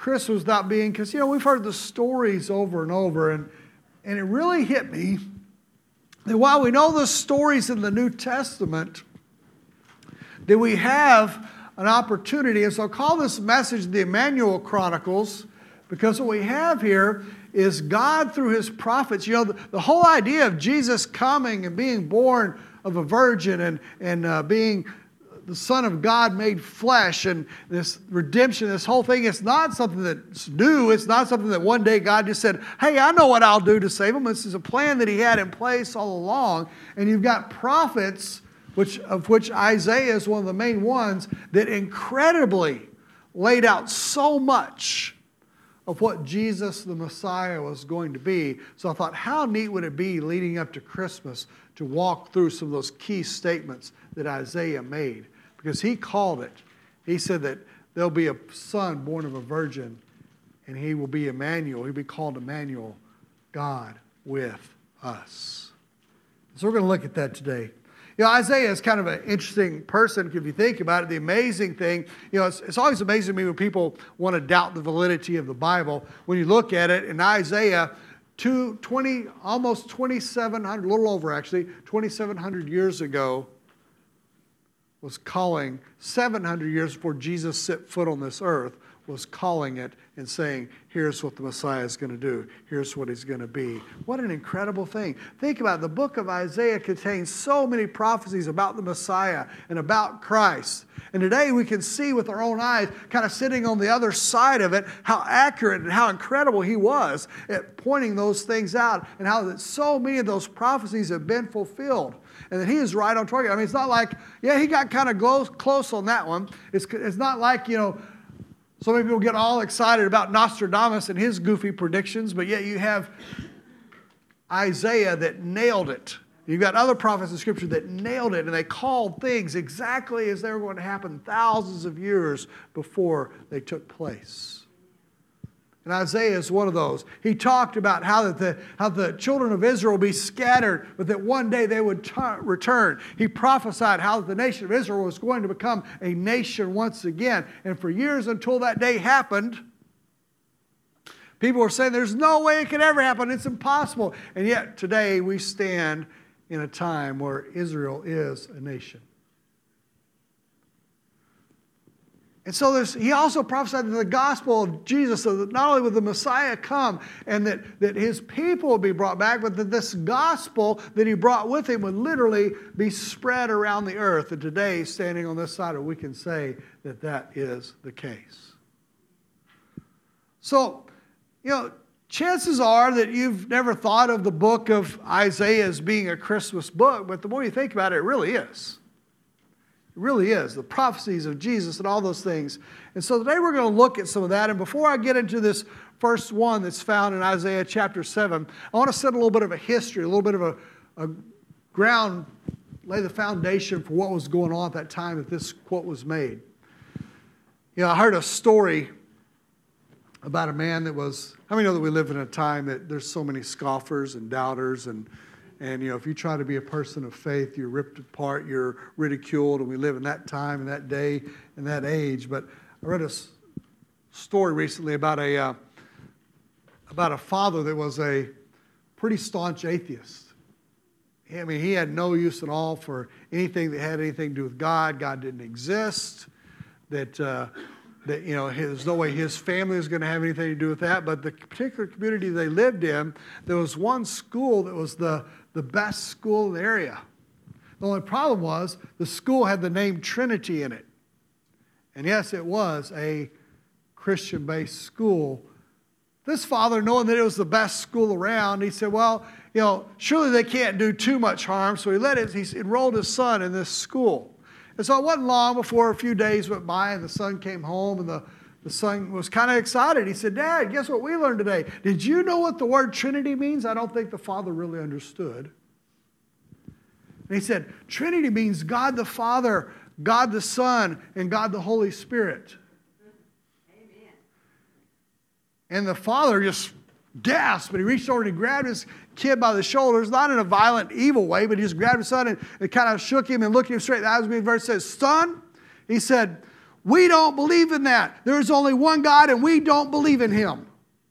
Christmas without being, because, we've heard the stories over and over, and it really hit me that while we know the stories in the New Testament, that we have an opportunity, and so I'll call this message the Emmanuel Chronicles, because what we have here is God through His prophets. The whole idea of Jesus coming and being born of a virgin and being the Son of God made flesh and this redemption, this whole thing, it's not something that's new. It's not something that one day God just said, hey, I know what I'll do to save them. This is a plan that He had in place all along. And you've got prophets, of which Isaiah is one of the main ones, that incredibly laid out so much of what Jesus the Messiah was going to be. So I thought, how neat would it be leading up to Christmas to walk through some of those key statements that Isaiah made? Because he called it. He said that there'll be a son born of a virgin, and he will be Emmanuel. He'll be called Emmanuel, God with us. So we're going to look at that today. Isaiah is kind of an interesting person if you think about it. The amazing thing, it's always amazing to me when people want to doubt the validity of the Bible. When you look at it in Isaiah, almost 2,700, a little over actually, 2,700 years ago, was calling, 700 years before Jesus set foot on this earth, was calling it and saying, here's what the Messiah is going to do. Here's what He's going to be. What an incredible thing. Think about it. The book of Isaiah contains so many prophecies about the Messiah and about Christ. And today we can see with our own eyes, kind of sitting on the other side of it, how accurate and how incredible He was at pointing those things out, and how that so many of those prophecies have been fulfilled. And that He is right on target. I mean, it's not like, He got kind of close on that one. It's not like, so many people get all excited about Nostradamus and his goofy predictions, but yet you have Isaiah that nailed it. You've got other prophets in Scripture that nailed it, and they called things exactly as they were going to happen thousands of years before they took place. And Isaiah is one of those. He talked about how the children of Israel will be scattered, but that one day they would return. He prophesied how the nation of Israel was going to become a nation once again. And for years until that day happened, people were saying there's no way it could ever happen. It's impossible. And yet today we stand in a time where Israel is a nation. And so he also prophesied that the gospel of Jesus, so that not only would the Messiah come and that His people would be brought back, but that this gospel that He brought with Him would literally be spread around the earth. And today, standing on this side, we can say that that is the case. So, chances are that you've never thought of the book of Isaiah as being a Christmas book, but the more you think about it, it really is. It really is. The prophecies of Jesus and all those things. And so today we're going to look at some of that. And before I get into this first one that's found in Isaiah chapter 7, I want to set a little bit of a history, a little bit of a ground, lay the foundation for what was going on at that time that this quote was made. I heard a story about a man that was, how many know that we live in a time that there's so many scoffers and doubters and if you try to be a person of faith, you're ripped apart, you're ridiculed, and we live in that time and that day and that age. But I read a story recently about a father that was a pretty staunch atheist. I mean, he had no use at all for anything that had anything to do with God. God didn't exist. There's no way his family was going to have anything to do with that. But the particular community they lived in, there was one school that was the best school in the area. The only problem was the school had the name Trinity in it. And yes, it was a Christian-based school. This father, knowing that it was the best school around, he said, well, surely they can't do too much harm. So he enrolled his son in this school. And so it wasn't long before a few days went by and the son came home and the son was kind of excited. He said, Dad, guess what we learned today? Did you know what the word Trinity means? I don't think the father really understood. And he said, Trinity means God the Father, God the Son, and God the Holy Spirit. Amen. And the father just gasped, and he reached over and he grabbed his kid by the shoulders, not in a violent, evil way, but he just grabbed his son and kind of shook him and looked him straight in the eyes. And verse says, Son, he said, We don't believe in that. There's only one God and we don't believe in him.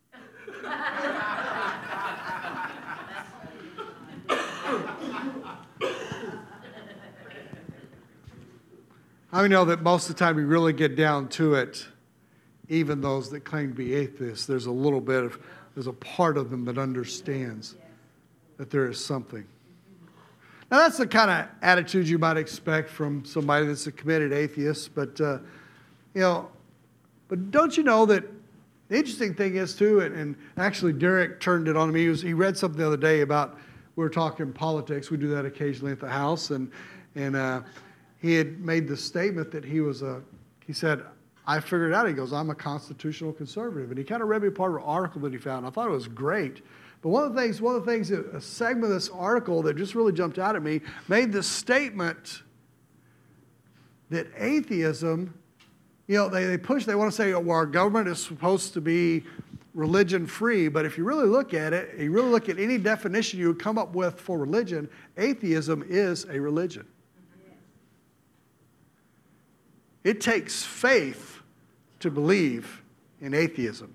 I know that most of the time we really get down to it, even those that claim to be atheists, there's a part of them that understands that there is something. Now that's the kind of attitude you might expect from somebody that's a committed atheist, but but don't you know that the interesting thing is too, and actually Derek turned it on me. He read something the other day about, we were talking politics. We do that occasionally at the house, and he had made the statement that he said, I figured out, he goes, I'm a constitutional conservative. And he kind of read me part of an article that he found. I thought it was great. But one of the things, a segment of this article that just really jumped out at me, made the statement that atheism, they want to say, well, our government is supposed to be religion-free. But if you really look at it, you really look at any definition you would come up with for religion, atheism is a religion. It takes faith to believe in atheism.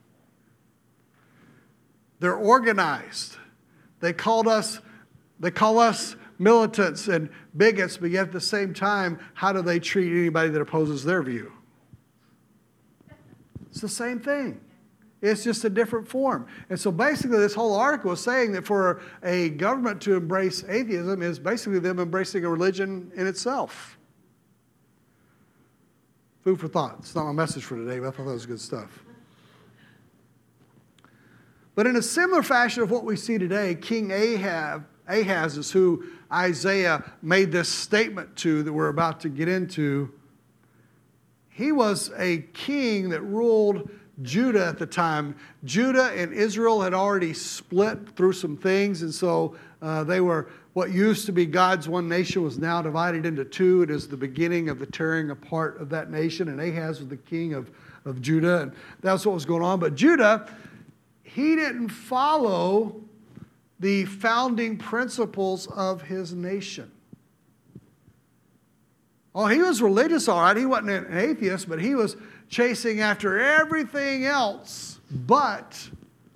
They're organized. They call us militants and bigots, but yet at the same time, how do they treat anybody that opposes their view? It's the same thing. It's just a different form. And so basically this whole article is saying that for a government to embrace atheism is basically them embracing a religion in itself. Food for thought. It's not my message for today, but I thought that was good stuff. But in a similar fashion of what we see today, King Ahaz is who Isaiah made this statement to that we're about to get into. He was a king that ruled Judah at the time. Judah and Israel had already split through some things, and so they were, what used to be God's one nation was now divided into two. It is the beginning of the tearing apart of that nation, and Ahaz was the king of Judah, and that's what was going on. But Judah, he didn't follow the founding principles of his nation. Oh, he was religious, all right. He wasn't an atheist, but he was chasing after everything else but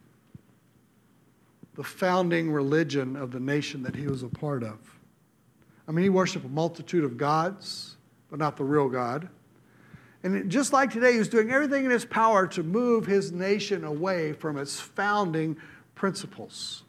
the founding religion of the nation that he was a part of. I mean, he worshiped a multitude of gods, but not the real God. And just like today, he was doing everything in his power to move his nation away from its founding principles.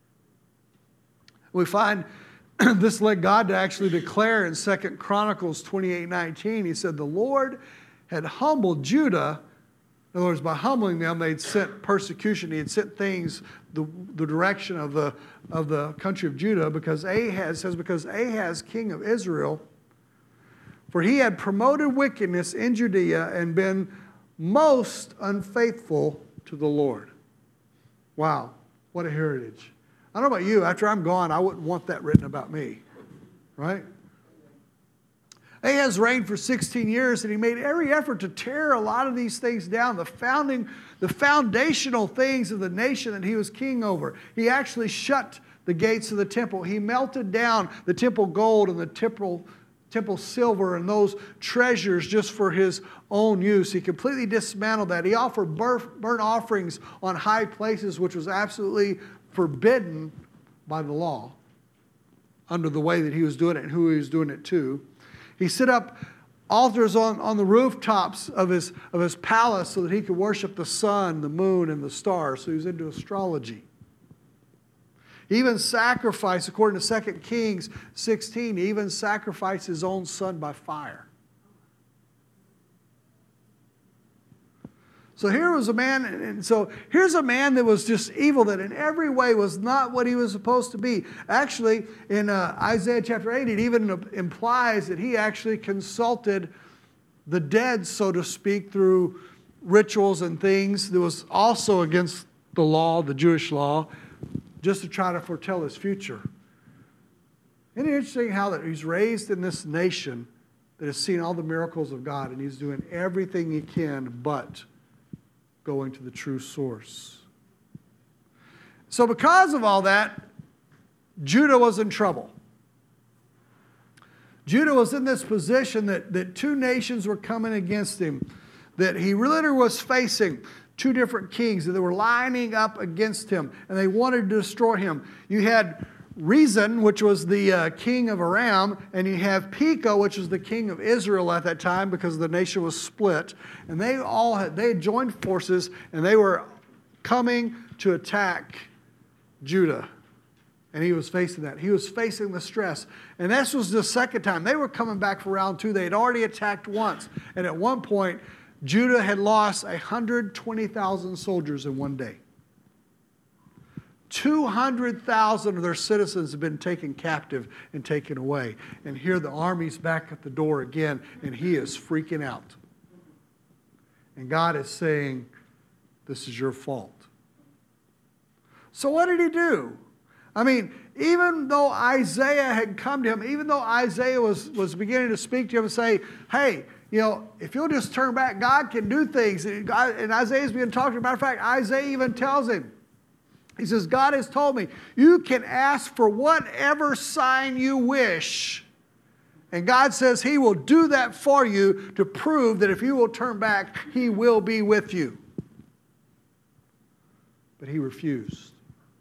We find this led God to actually declare in 2 Chronicles 28:19, he said, the Lord had humbled Judah. In other words, by humbling them, they'd sent persecution. He had sent things the direction of the country of Judah because Ahaz, king of Israel, for he had promoted wickedness in Judea and been most unfaithful to the Lord. Wow, what a heritage. I don't know about you, after I'm gone, I wouldn't want that written about me, right? Ahaz reigned for 16 years, and he made every effort to tear a lot of these things down, the foundational things of the nation that he was king over. He actually shut the gates of the temple. He melted down the temple gold and the temple silver and those treasures just for his own use. He completely dismantled that. He offered burnt offerings on high places, which was absolutely forbidden by the law under the way that he was doing it and who he was doing it to. He set up altars on the rooftops of his palace so that he could worship the sun, the moon, and the stars. So he was into astrology. He even sacrificed, according to 2 Kings 16, he even sacrificed his own son by fire. So here was a man, and so here's a man that was just evil, that in every way was not what he was supposed to be. Actually, in Isaiah chapter 8, it even implies that he actually consulted the dead, so to speak, through rituals and things that was also against the law, the Jewish law, just to try to foretell his future. Isn't it interesting how that he's raised in this nation that has seen all the miracles of God, and he's doing everything he can but going to the true source. So because of all that, Judah was in trouble. Judah was in this position that two nations were coming against him, that he literally was facing two different kings, and they were lining up against him, and they wanted to destroy him. You had Rezin, which was the king of Aram, and you have Pekah, which was the king of Israel at that time because the nation was split. And they had joined forces, and they were coming to attack Judah. And he was facing that. He was facing the stress. And this was the second time. They were coming back for round two. They had already attacked once. And at one point, Judah had lost 120,000 soldiers in one day. 200,000 of their citizens have been taken captive and taken away. And here the army's back at the door again, and he is freaking out. And God is saying, this is your fault. So what did he do? I mean, even though Isaiah had come to him, even though Isaiah was beginning to speak to him and say, hey, if you'll just turn back, God can do things. And Isaiah's being talked to. Matter of fact, Isaiah even tells him, he says, God has told me, you can ask for whatever sign you wish. And God says he will do that for you to prove that if you will turn back, he will be with you. But he refused.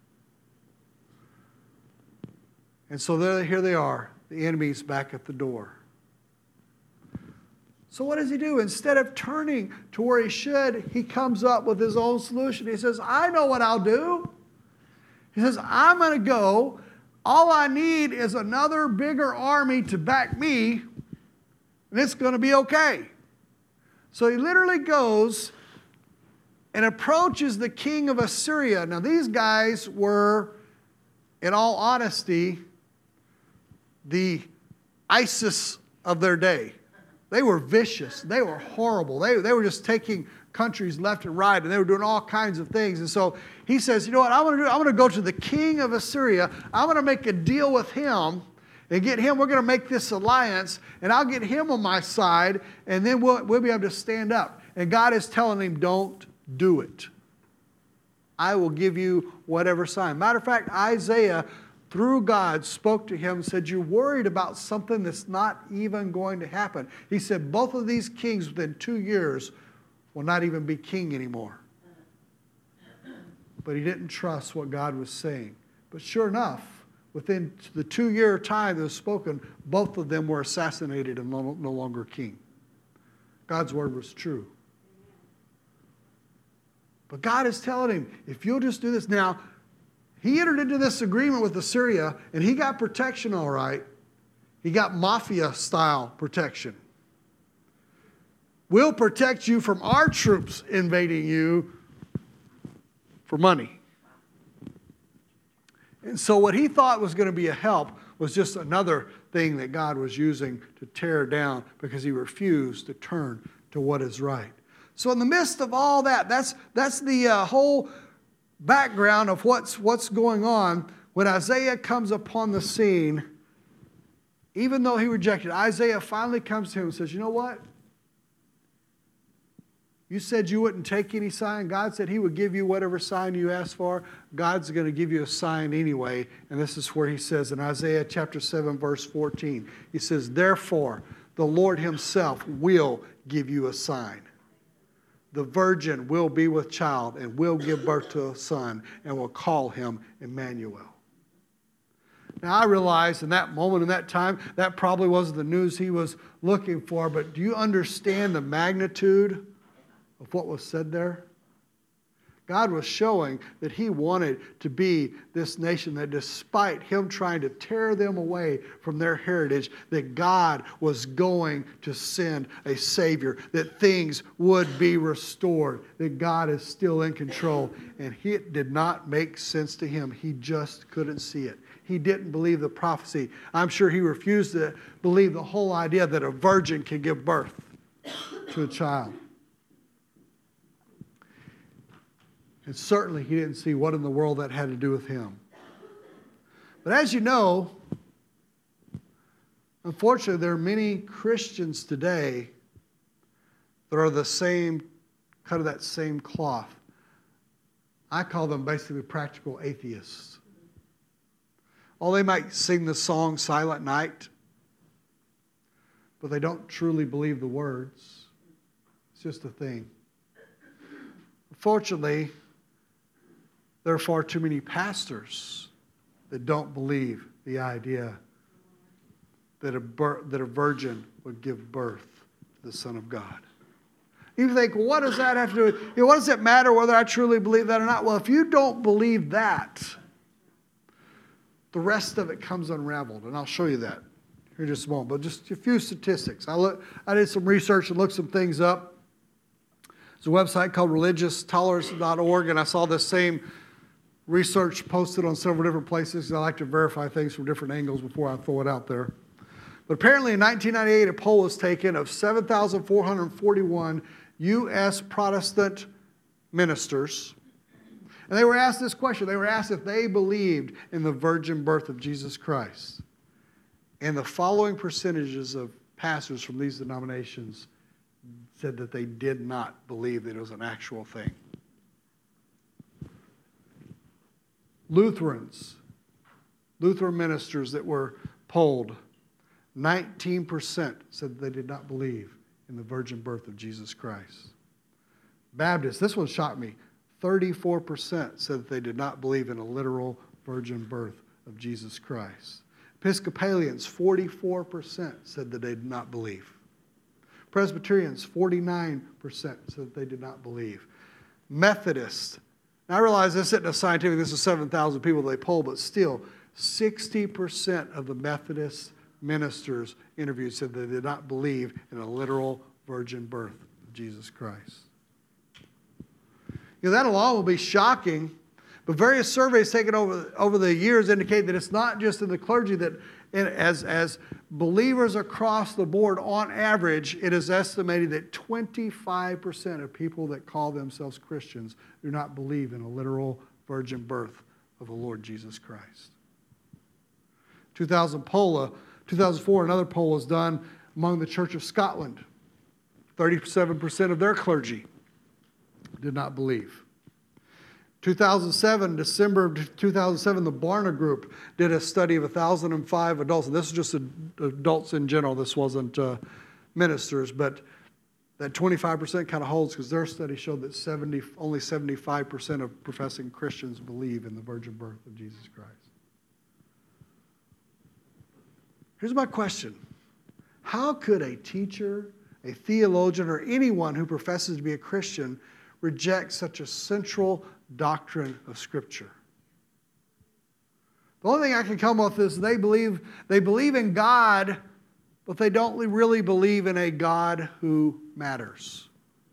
And so here they are. The enemy's back at the door. So what does he do? Instead of turning to where he should, he comes up with his own solution. He says, I know what I'll do. He says, I'm going to go. All I need is another bigger army to back me, and it's going to be okay. So he literally goes and approaches the king of Assyria. Now these guys were, in all honesty, the ISIS of their day. They were vicious. They were horrible. They were just taking countries left and right, and they were doing all kinds of things. And so he says, you know what I'm going to do? I'm going to go to the king of Assyria. I'm going to make a deal with him and get him. We're going to make this alliance, and I'll get him on my side, and then we'll be able to stand up. And God is telling him, don't do it. I will give you whatever sign. Matter of fact, Isaiah, through God, spoke to him and said, you're worried about something that's not even going to happen. He said, both of these kings within 2 years will not even be king anymore. But he didn't trust what God was saying. But sure enough, within the 2-year time that was spoken, both of them were assassinated and no longer king. God's word was true. But God is telling him, if you'll just do this. Now, he entered into this agreement with Assyria, and he got protection all right. He got mafia-style protection. We'll protect you from our troops invading you for money. And so what he thought was going to be a help was just another thing that God was using to tear down because he refused to turn to what is right. So in the midst of all that, that's the whole background of what's going on. When Isaiah comes upon the scene, even though he rejected, Isaiah finally comes to him and says, you know what? You said you wouldn't take any sign. God said he would give you whatever sign you asked for. God's going to give you a sign anyway. And this is where he says in Isaiah chapter 7, verse 14, he says, therefore, the Lord himself will give you a sign. The virgin will be with child and will give birth to a son and will call him Emmanuel. Now, I realize in that moment, in that time, that probably wasn't the news he was looking for, but do you understand the magnitude of what was said there? God was showing that he wanted to be this nation that despite him trying to tear them away from their heritage, that God was going to send a Savior, that things would be restored, that God is still in control. And it did not make sense to him. He just couldn't see it. He didn't believe the prophecy. I'm sure he refused to believe the whole idea that a virgin can give birth to a child. And certainly he didn't see what in the world that had to do with him. But as you know, unfortunately, there are many Christians today that are the same, cut of that same cloth. I call them basically practical atheists. Oh, they might sing the song Silent Night. but they don't truly believe the words. It's just a thing. Unfortunately, there are far too many pastors that don't believe the idea that a virgin would give birth to the Son of God. You think, well, what does that have to do with, what does it matter whether I truly believe that or not? Well, if you don't believe that, the rest of it comes unraveled, and I'll show you that here in just a moment. But just a few statistics. I did some research and looked some things up. There's a website called religioustolerance.org, and I saw this same research posted on several different places. I like to verify things from different angles before I throw it out there. But apparently in 1998, a poll was taken of 7,441 U.S. Protestant ministers. And they were asked this question. They were asked if they believed in the virgin birth of Jesus Christ. And the following percentages of pastors from these denominations said that they did not believe that it was an actual thing. Lutheran ministers that were polled, 19% said they did not believe in the virgin birth of Jesus Christ. Baptists, this one shocked me, 34% said that they did not believe in a literal virgin birth of Jesus Christ. Episcopalians, 44% said that they did not believe. Presbyterians, 49% said that they did not believe. Methodists, now I realize this isn't a scientific, this is 7,000 people they polled, but still, 60% of the Methodist ministers interviewed said they did not believe in a literal virgin birth of Jesus Christ. That alone will be shocking, but various surveys taken over the years indicate that it's not just in the clergy that as believers across the board, on average, it is estimated that 25% of people that call themselves Christians do not believe in a literal virgin birth of the Lord Jesus Christ. 2004, another poll was done among the Church of Scotland. 37% of their clergy did not believe. 2007, December of 2007, the Barna Group did a study of 1,005 adults. And this is just adults in general. This wasn't ministers. But that 25% kind of holds because their study showed that only 75% of professing Christians believe in the virgin birth of Jesus Christ. Here's my question. How could a teacher, a theologian, or anyone who professes to be a Christian reject such a central doctrine of Scripture? The only thing I can come up with is they believe in God, but they don't really believe in a God who matters.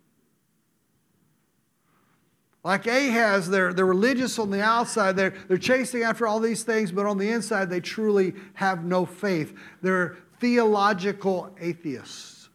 Like Ahaz, they're religious on the outside. They're chasing after all these things, but on the inside they truly have no faith. They're theological atheists.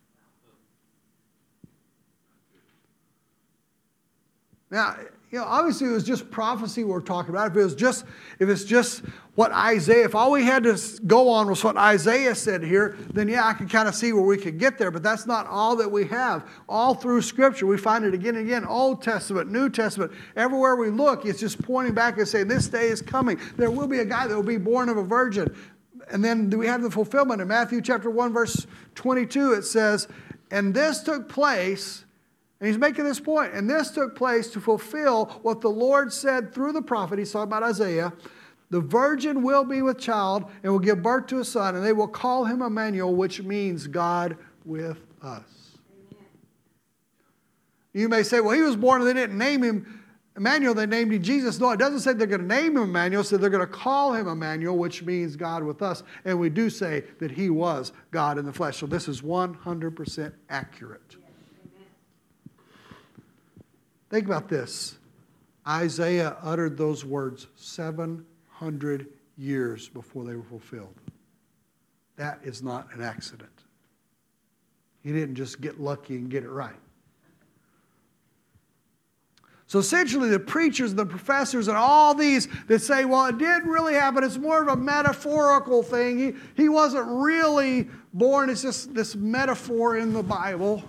Now, obviously it was just prophecy we're talking about. If it's just what Isaiah, if all we had to go on was what Isaiah said here, then yeah, I can kind of see where we could get there. But that's not all that we have. All through Scripture, we find it again and again. Old Testament, New Testament, everywhere we look, it's just pointing back and saying, this day is coming. There will be a guy that will be born of a virgin. And then we have the fulfillment. In Matthew chapter 1, verse 22, it says, and this took place. And he's making this point. And this took place to fulfill what the Lord said through the prophet. He's talking about Isaiah. The virgin will be with child and will give birth to a son, and they will call him Emmanuel, which means God with us. Amen. You may say, well, he was born and they didn't name him Emmanuel. They named him Jesus. No, it doesn't say they're going to name him Emmanuel. It says they're going to call him Emmanuel, which means God with us. And we do say that he was God in the flesh. So this is 100% accurate. Think about this. Isaiah uttered those words 700 years before they were fulfilled. That is not an accident. He didn't just get lucky and get it right. So essentially the preachers and the professors and all these that say, well, it did really happen. It's more of a metaphorical thing. He wasn't really born. It's just this metaphor in the Bible.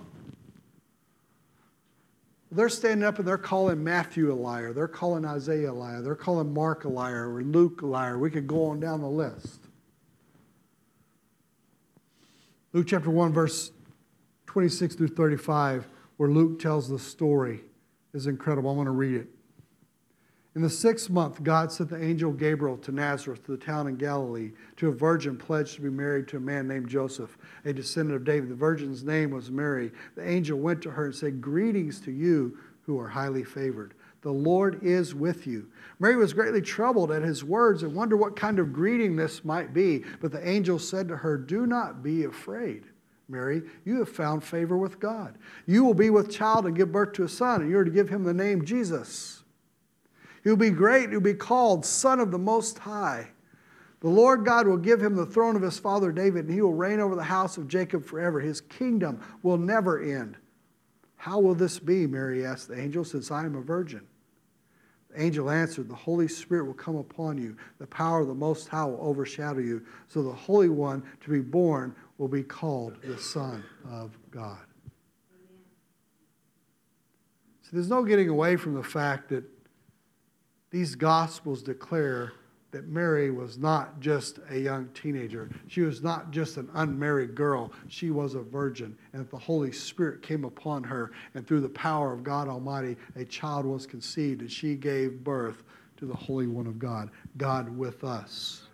They're standing up and they're calling Matthew a liar. They're calling Isaiah a liar. They're calling Mark a liar or Luke a liar. We could go on down the list. Luke chapter 1, verse 26 through 35, where Luke tells the story, is incredible. I'm going to read it. In the 6th month, God sent the angel Gabriel to Nazareth, to the town in Galilee, to a virgin pledged to be married to a man named Joseph, a descendant of David. The virgin's name was Mary. The angel went to her and said, "Greetings to you who are highly favored. The Lord is with you." Mary was greatly troubled at his words and wondered what kind of greeting this might be. But the angel said to her, "Do not be afraid, Mary. You have found favor with God. You will be with child and give birth to a son, and you are to give him the name Jesus. He will be great. He will be called Son of the Most High. The Lord God will give him the throne of his father David, and he will reign over the house of Jacob forever. His kingdom will never end." "How will this be?" Mary asked the angel, "since I am a virgin?" The angel answered, "The Holy Spirit will come upon you. The power of the Most High will overshadow you. So the Holy One to be born will be called the Son of God." So there's no getting away from the fact that these Gospels declare that Mary was not just a young teenager. She was not just an unmarried girl. She was a virgin. And that the Holy Spirit came upon her. And through the power of God Almighty, a child was conceived. And she gave birth to the Holy One of God. God with us.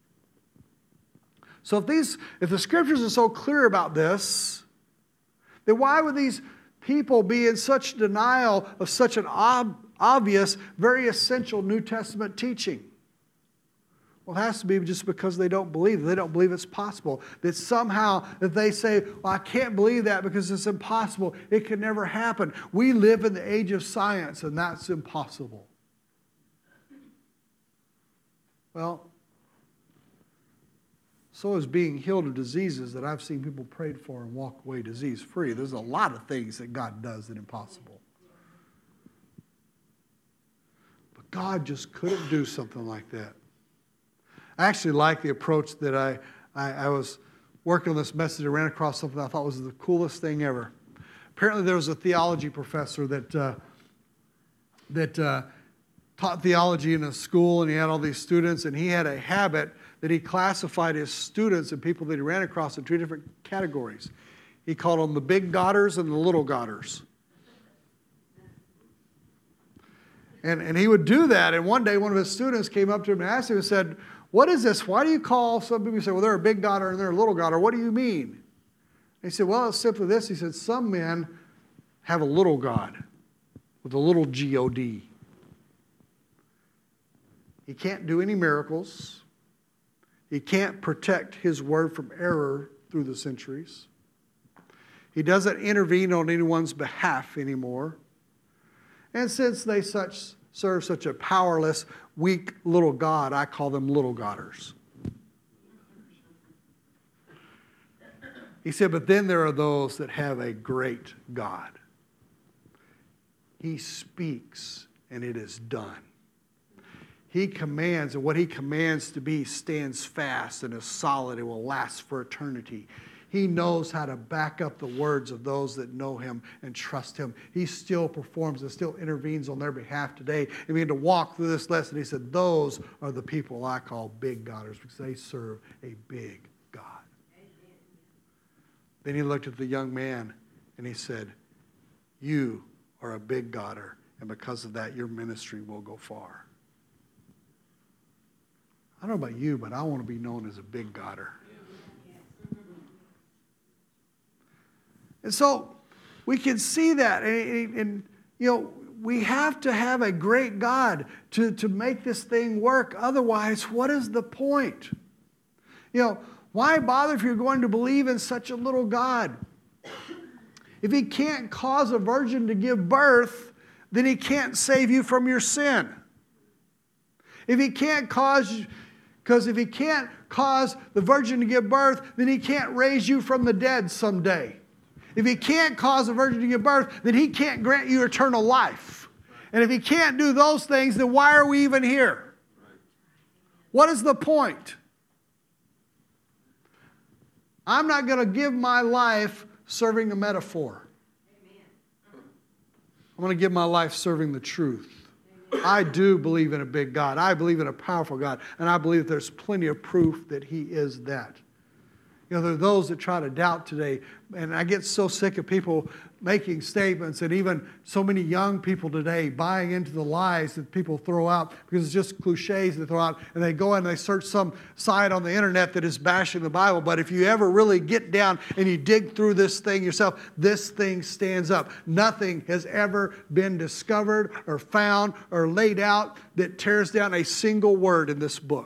So if the Scriptures are so clear about this, then why would these people be in such denial of such an obvious, very essential New Testament teaching? Well, it has to be just because they don't believe it. They don't believe it's possible. That somehow that they say, "Well, I can't believe that because it's impossible. It can never happen. We live in the age of science and that's impossible." Well, so is being healed of diseases that I've seen people prayed for and walk away disease-free. There's a lot of things that God does that are impossible. But God just couldn't do something like that. I actually like the approach that I was working on this message. I ran across something I thought was the coolest thing ever. Apparently there was a theology professor that taught theology in a school, and he had all these students, and he had a habit that he classified his students and people that he ran across in 2 different categories. He called them the big Godders and the little Godders. And he would do that, and one day one of his students came up to him and asked him and said, "What is this? Why do you call," some people say, "Well, they're a big Godder and they're a little Godder. What do you mean?" And he said, "Well, it's simply this." He said, "Some men have a little God with a little G-O-D. He can't do any miracles. He can't protect his word from error through the centuries. He doesn't intervene on anyone's behalf anymore. And since they serve such a powerless, weak little God, I call them little Godders." He said, "But then there are those that have a great God. He speaks and it is done. He commands, and what he commands to be stands fast and is solid. It will last for eternity. He knows how to back up the words of those that know him and trust him. He still performs and still intervenes on their behalf today." And we began to walk through this lesson. He said, "Those are the people I call big Godders because they serve a big God." Amen. Then he looked at the young man and he said, "You are a big Godder, and because of that, your ministry will go far." I don't know about you, but I want to be known as a big Godder. And so we can see that. And you know, we have to have a great God to make this thing work. Otherwise, what is the point? You know, why bother if you're going to believe in such a little God? If he can't cause a virgin to give birth, then he can't save you from your sin. If he can't cause the virgin to give birth, then he can't raise you from the dead someday. If he can't cause a virgin to give birth, then he can't grant you eternal life. And if he can't do those things, then why are we even here? What is the point? I'm not going to give my life serving a metaphor. I'm going to give my life serving the truth. I do believe in a big God. I believe in a powerful God. And I believe there's plenty of proof that he is that. You know, there are those that try to doubt today. And I get so sick of people making statements, and even so many young people today buying into the lies that people throw out because it's just cliches they throw out. And they go and they search some site on the internet that is bashing the Bible. But if you ever really get down and you dig through this thing yourself, this thing stands up. Nothing has ever been discovered or found or laid out that tears down a single word in this book.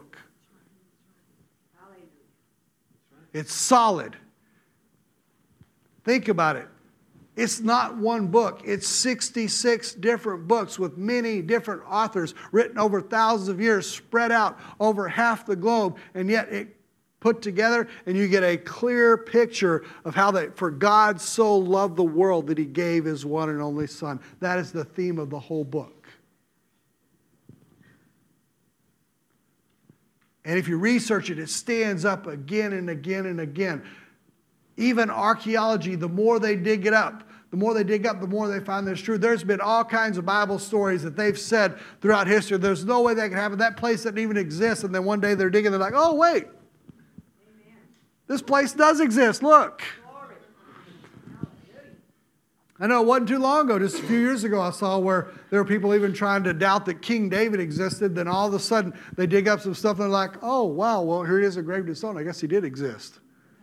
It's solid. Think about it. It's not one book. It's 66 different books with many different authors written over thousands of years, spread out over half the globe, and yet it put together, and you get a clear picture of how that for God so loved the world that He gave His one and only Son. That is the theme of the whole book. And if you research it, it stands up again and again and again. Even archaeology, the more they dig it up, the more they find this true. There's been all kinds of Bible stories that they've said throughout history. There's no way that can happen. That place doesn't even exist. And then one day they're digging, they're like, oh, wait. Amen. This place does exist. Look. I know it wasn't too long ago, just a few years ago, I saw where there were people even trying to doubt that King David existed. Then all of a sudden, they dig up some stuff and they're like, oh, wow, well, here it is engraved in stone. I guess he did exist.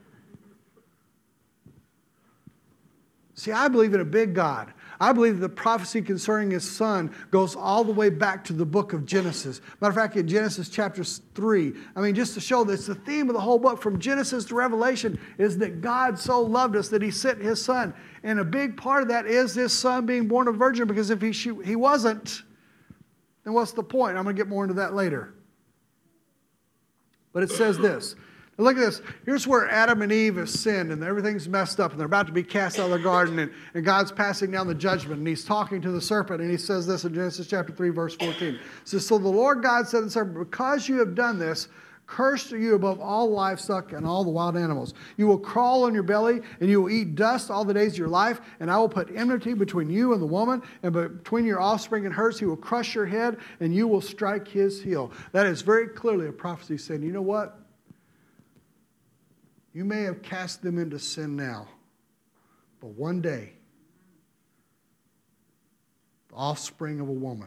See, I believe in a big God. I believe the prophecy concerning His Son goes all the way back to the book of Genesis. Matter of fact, in Genesis chapter 3, just to show this, the theme of the whole book from Genesis to Revelation is that God so loved us that He sent His Son. And a big part of that is His Son being born of a virgin, because if he wasn't, then what's the point? I'm going to get more into that later. But it says this. Now look at this. Here's where Adam and Eve have sinned and everything's messed up and they're about to be cast out of the garden and God's passing down the judgment and He's talking to the serpent and He says this in Genesis chapter 3 verse 14. It says, so the Lord God said to the serpent, because you have done this, cursed are you above all livestock and all the wild animals. You will crawl on your belly and you will eat dust all the days of your life, and I will put enmity between you and the woman, and between your offspring and hers. He will crush your head and you will strike his heel. That is very clearly a prophecy saying, you know what? You may have cast them into sin now, but one day, the offspring of a woman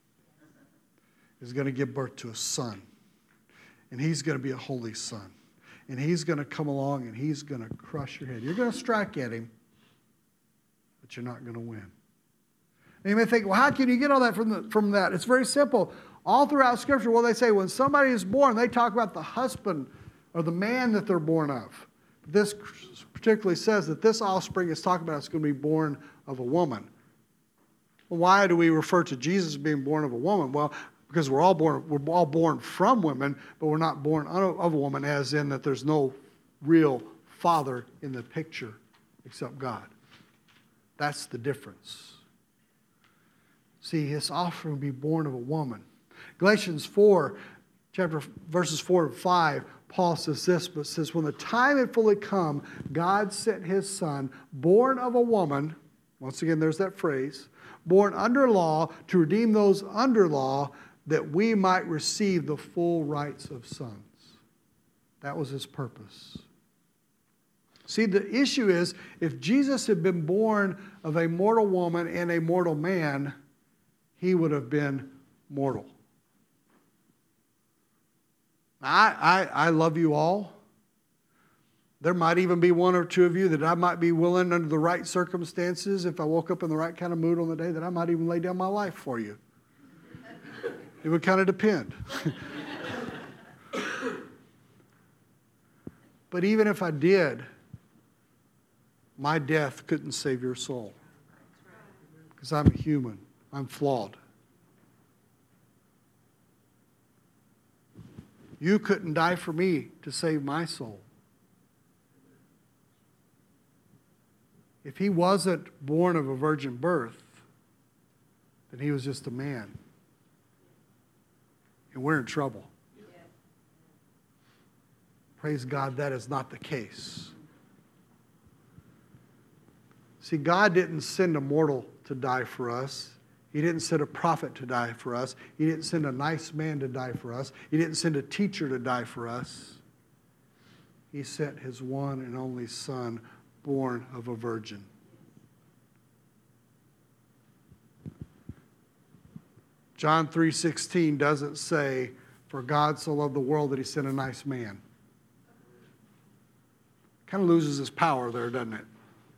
is going to give birth to a son. And he's going to be a holy son. And he's going to come along and he's going to crush your head. You're going to strike at him, but you're not going to win. And you may think, well, how can you get all that from that? It's very simple. All throughout Scripture, what they say, when somebody is born, they talk about the husband or the man that they're born of. This particularly says that this offspring is talking about it's going to be born of a woman. Well, why do we refer to Jesus being born of a woman? Well, because we're all born from women, but we're not born of a woman, as in that there's no real father in the picture except God. That's the difference. See, his offspring will be born of a woman. Galatians 4, verses 4 and 5, Paul says this, but says, when the time had fully come, God sent His Son, born of a woman, once again there's that phrase, born under law, to redeem those under law, that we might receive the full rights of sons. That was His purpose. See, the issue is, if Jesus had been born of a mortal woman and a mortal man, He would have been mortal. I love you all. There might even be one or two of you that I might be willing, under the right circumstances, if I woke up in the right kind of mood on the day, that I might even lay down my life for you. It would kind of depend. But even if I did, my death couldn't save your soul. Because I'm a human. I'm flawed. You couldn't die for me to save my soul. If He wasn't born of a virgin birth, then He was just a man. And we're in trouble. Yeah. Praise God, that is not the case. See, God didn't send a mortal to die for us. He didn't send a prophet to die for us. He didn't send a nice man to die for us. He didn't send a teacher to die for us. He sent His one and only Son, born of a virgin. John 3:16 doesn't say, for God so loved the world that He sent a nice man. Kind of loses its power there, doesn't it?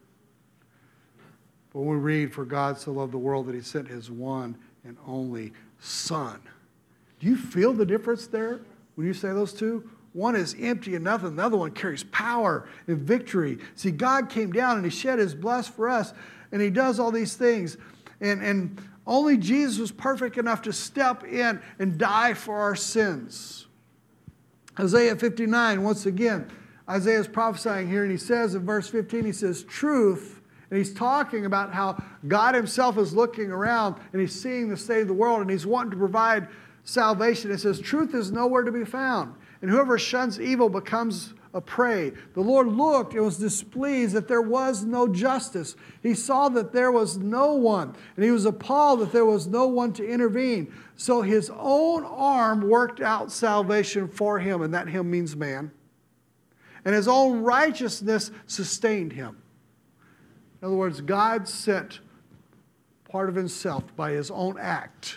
But when we read, for God so loved the world that He sent His one and only Son. Do you feel the difference there when you say those two? One is empty and nothing. The other one carries power and victory. See, God came down and He shed His blood for us, and He does all these things. And only Jesus was perfect enough to step in and die for our sins. Isaiah 59, once again, Isaiah is prophesying here, and he says in verse 15, he says, truth. And he's talking about how God Himself is looking around and He's seeing the state of the world and He's wanting to provide salvation. It says, truth is nowhere to be found. And whoever shuns evil becomes a prey. The Lord looked and was displeased that there was no justice. He saw that there was no one, and He was appalled that there was no one to intervene. So His own arm worked out salvation for Him, and that Him means man. And His own righteousness sustained Him. In other words, God sent part of Himself by His own act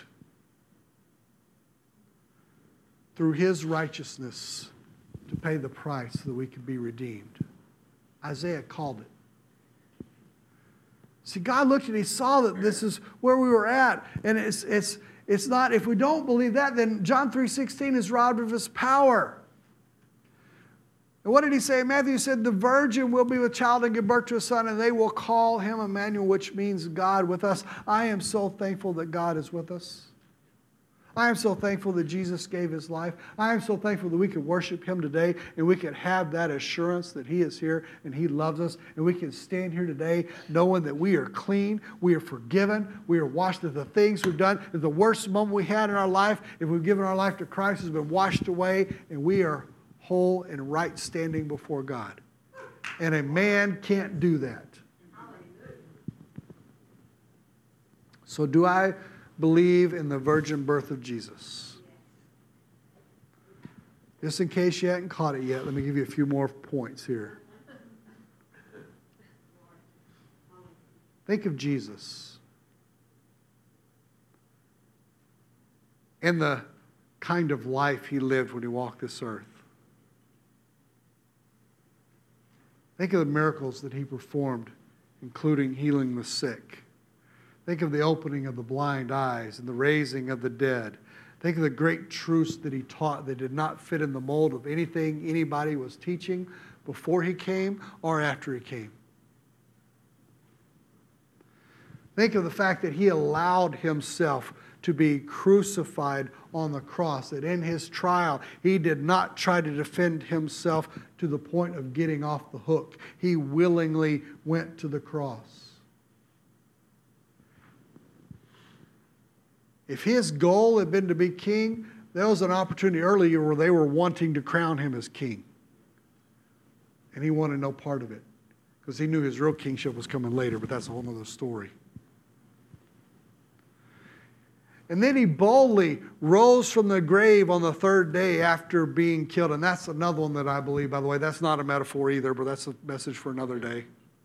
through His righteousness to pay the price so that we could be redeemed. Isaiah called it. See, God looked and He saw that this is where we were at. And it's not, if we don't believe that, then John 3:16 is robbed of His power. And what did He say? Matthew said, the virgin will be with child and give birth to a son, and they will call Him Emmanuel, which means God with us. I am so thankful that God is with us. I am so thankful that Jesus gave His life. I am so thankful that we can worship Him today and we can have that assurance that He is here and He loves us. And we can stand here today knowing that we are clean, we are forgiven, we are washed of the things we've done. If the worst moment we had in our life, if we've given our life to Christ, has been washed away, and we are whole and right standing before God. And a man can't do that. So do I believe in the virgin birth of Jesus? Just in case you hadn't caught it yet, let me give you a few more points here. Think of Jesus and the kind of life He lived when He walked this earth. Think of the miracles that He performed, including healing the sick. Think of the opening of the blind eyes and the raising of the dead. Think of the great truths that He taught that did not fit in the mold of anything anybody was teaching before He came or after He came. Think of the fact that He allowed Himself to be crucified on the cross, that in His trial He did not try to defend Himself to the point of getting off the hook. He willingly went to the cross. If His goal had been to be king, there was an opportunity earlier where they were wanting to crown Him as king. And He wanted no part of it because He knew His real kingship was coming later, but that's a whole other story. And then He boldly rose from the grave on the third day after being killed. And that's another one that I believe, by the way. That's not a metaphor either, but that's a message for another day.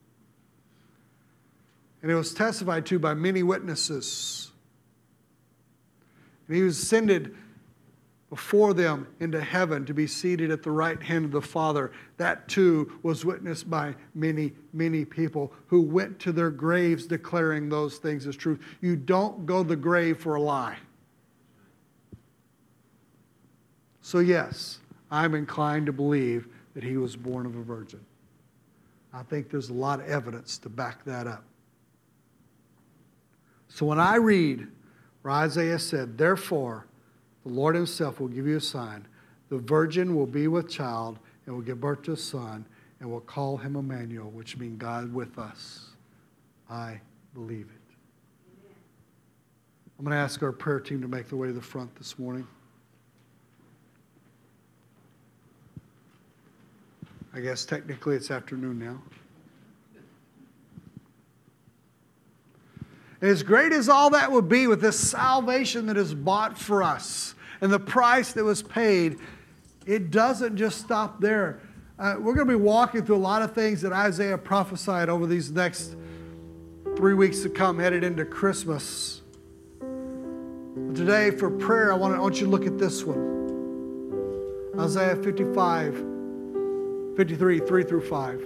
And it was testified to by many witnesses. And He was ascended before them into heaven to be seated at the right hand of the Father. That too was witnessed by many, many people who went to their graves declaring those things as truth. You don't go to the grave for a lie. So yes, I'm inclined to believe that He was born of a virgin. I think there's a lot of evidence to back that up. So when I read where Isaiah said, therefore, the Lord Himself will give you a sign. The virgin will be with child and will give birth to a son and will call Him Emmanuel, which means God with us. I believe it. I'm going to ask our prayer team to make their way to the front this morning. I guess technically it's afternoon now. And as great as all that would be with this salvation that is bought for us and the price that was paid, it doesn't just stop there. We're going to be walking through a lot of things that Isaiah prophesied over these next 3 weeks to come, headed into Christmas. But today, for prayer, I want you to look at this one. Isaiah 55, 53, 3 through 5.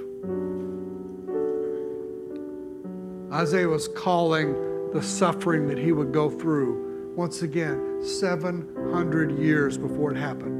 Isaiah was calling the suffering that he would go through, once again, 700 years before it happened.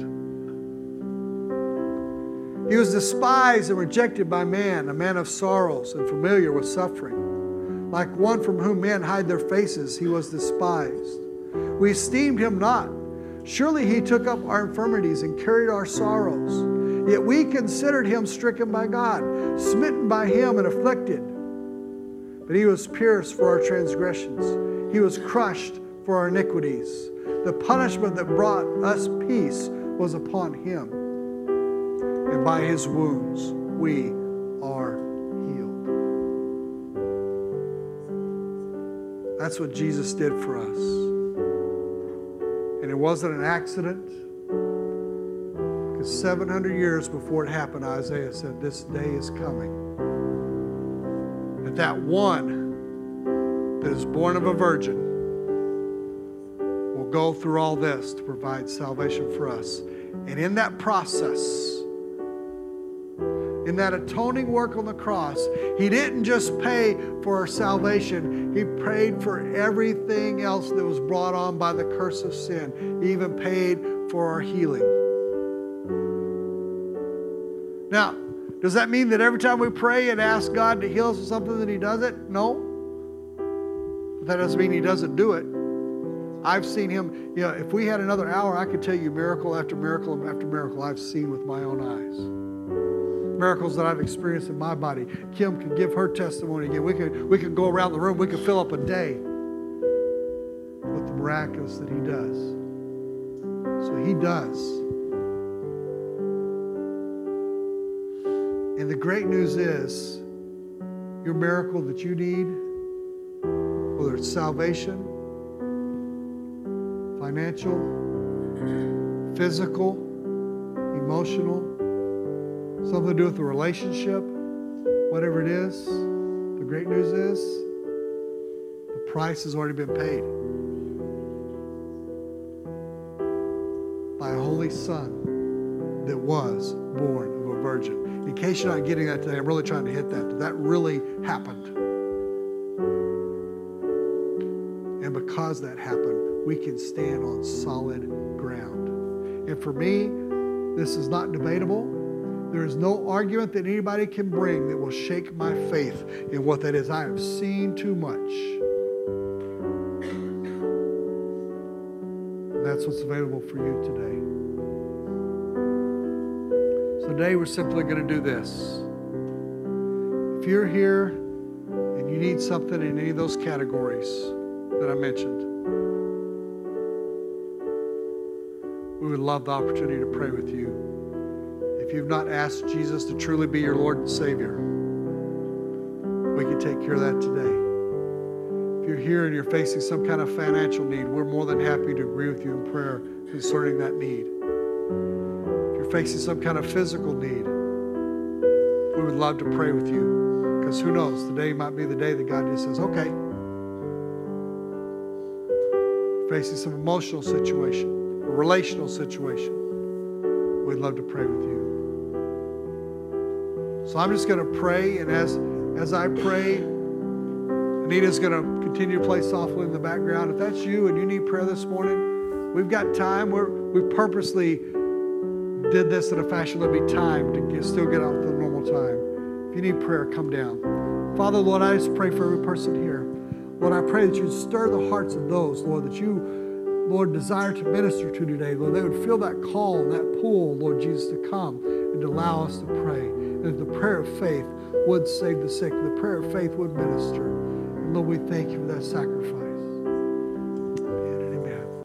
He was despised and rejected by man, a man of sorrows and familiar with suffering. Like one from whom men hide their faces, he was despised. We esteemed him not. Surely he took up our infirmities and carried our sorrows. Yet we considered him stricken by God, smitten by him and afflicted. But he was pierced for our transgressions. He was crushed for our iniquities. The punishment that brought us peace was upon him. And by his wounds we are healed. That's what Jesus did for us. And it wasn't an accident. Because 700 years before it happened, Isaiah said, this day is coming. That one that is born of a virgin will go through all this to provide salvation for us. And in that process, in that atoning work on the cross, he didn't just pay for our salvation. He paid for everything else that was brought on by the curse of sin. He even paid for our healing. Now, does that mean that every time we pray and ask God to heal us of something that he does it? No. But that doesn't mean he doesn't do it. I've seen him, if we had another hour, I could tell you miracle after miracle after miracle I've seen with my own eyes. Miracles that I've experienced in my body. Kim can give her testimony again. We could go around the room. We could fill up a day with the miraculous that he does. So he does. And the great news is, your miracle that you need, whether it's salvation, financial, physical, emotional, something to do with a relationship, whatever it is, the great news is, the price has already been paid by a holy Son that was born of a virgin. In case you're not getting that today, I'm really trying to hit that. That really happened. And because that happened, we can stand on solid ground. And for me, this is not debatable. There is no argument that anybody can bring that will shake my faith in what that is. I have seen too much. And that's what's available for you today. Today we're simply going to do this. If you're here and you need something in any of those categories that I mentioned, we would love the opportunity to pray with you. If you've not asked Jesus to truly be your Lord and Savior, we can take care of that today. If you're here and you're facing some kind of financial need, we're more than happy to agree with you in prayer concerning that need. Facing some kind of physical need, we would love to pray with you, because who knows, today might be the day that God just says, okay. Facing some emotional situation, a relational situation, we'd love to pray with you. So I'm just going to pray, and as I pray, Anita's going to continue to play softly in the background. If that's you and you need prayer this morning, we've got time. We purposely did this in a fashion there'll be time to still get out the normal time. If you need prayer, come down. Father, Lord, I just pray for every person here. Lord, I pray that you'd stir the hearts of those, Lord, that you, Lord, desire to minister to today. Lord, they would feel that call and that pull, Lord Jesus, to come and to allow us to pray. And that the prayer of faith would save the sick. The prayer of faith would minister. And Lord, we thank you for that sacrifice.